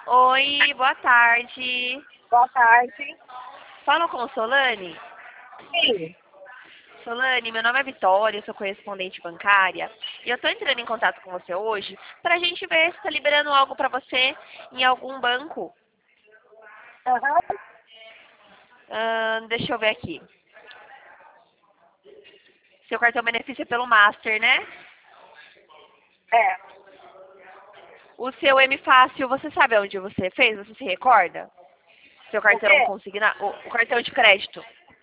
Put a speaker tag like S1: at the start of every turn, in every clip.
S1: Oi, boa tarde.
S2: Boa tarde.
S1: Falo com Solane?
S2: Sim.
S1: Solane, meu nome é Vitória, eu sou correspondente bancária. E eu estou entrando em contato com você hoje para a gente ver se está liberando algo para você em algum banco.
S2: Aham.
S1: Deixa eu ver aqui. Seu cartão benefício é pelo Master, né?
S2: É.
S1: O seu M Fácil, você sabe onde você fez? Você se recorda? Seu
S2: O
S1: cartão
S2: quê?
S1: consignado, o cartão de crédito.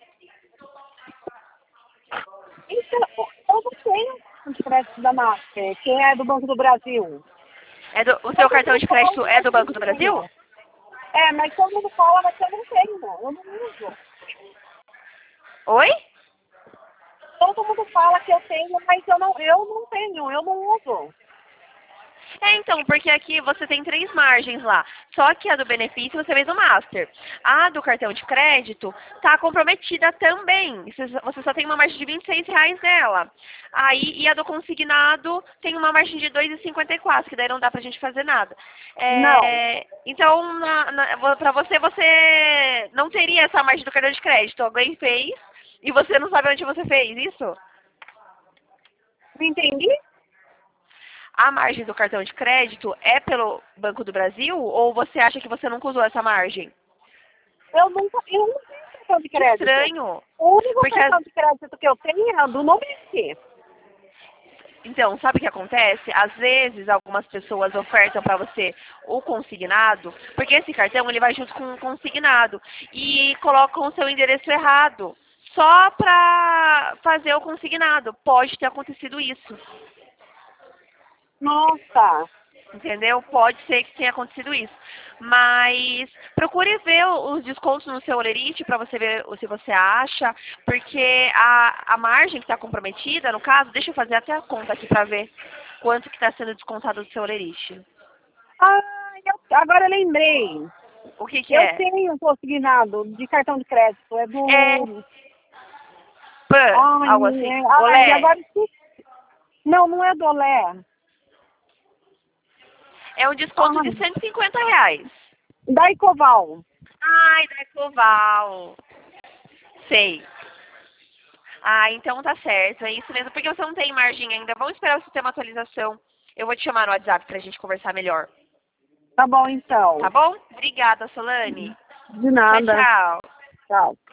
S2: Então, eu não tenho de crédito da Master, que é do Banco do Brasil.
S1: O seu
S2: Todo
S1: cartão
S2: mundo
S1: de
S2: fala,
S1: crédito é
S2: mas
S1: do
S2: eu não
S1: Banco do Brasil?
S2: tenho. É, mas todo mundo fala, mas eu não tenho. Eu não uso.
S1: Oi?
S2: Todo mundo fala que eu tenho, mas eu não tenho, eu não uso.
S1: Então, porque aqui você tem 3 margens lá. Só que a do benefício você fez o Master. A do cartão de crédito tá comprometida também. Você só tem uma margem de R$ 26 nela. Aí, e a do consignado tem uma margem de 2,54, que daí não dá pra gente fazer nada.
S2: Não.
S1: Então, pra você, você não teria essa margem do cartão de crédito. Alguém fez e você não sabe onde você fez, isso?
S2: Não entendi?
S1: A margem do cartão de crédito é pelo Banco do Brasil ou você acha que você nunca usou essa margem?
S2: Eu não tenho cartão de
S1: Que
S2: crédito.
S1: estranho.
S2: O único
S1: Porque,
S2: cartão de crédito que eu tenho é do Nubank.
S1: então, sabe o que acontece? Às vezes, algumas pessoas ofertam para você o consignado, porque esse cartão ele vai junto com o consignado e colocam o seu endereço errado, só para fazer o consignado. Pode ter acontecido isso.
S2: Nossa.
S1: Entendeu? Pode ser que tenha acontecido isso. Mas procure ver os descontos no seu Olerite para você ver se você acha, porque a margem que está comprometida, no caso, deixa eu fazer até a conta aqui para ver quanto que está sendo descontado do seu Olerite.
S2: Ah, agora eu lembrei.
S1: O que que
S2: Eu
S1: é?
S2: tenho um consignado de cartão de crédito. É
S1: É
S2: do.
S1: PAN, algo assim. Olé,
S2: Agora esqueci. Não, não é do Olé.
S1: é um desconto de
S2: Ah,
S1: R$ 150.
S2: da Ecoval.
S1: Ai, da Ecoval. Sei. Ah, então tá certo, é isso mesmo, porque você não tem margem ainda. Vamos esperar o sistema atualização. Eu vou te chamar no WhatsApp pra gente conversar melhor.
S2: Tá bom,
S1: Tá
S2: então.
S1: bom? Obrigada, Solane.
S2: De
S1: Tchau,
S2: nada.
S1: tchau.
S2: Tchau.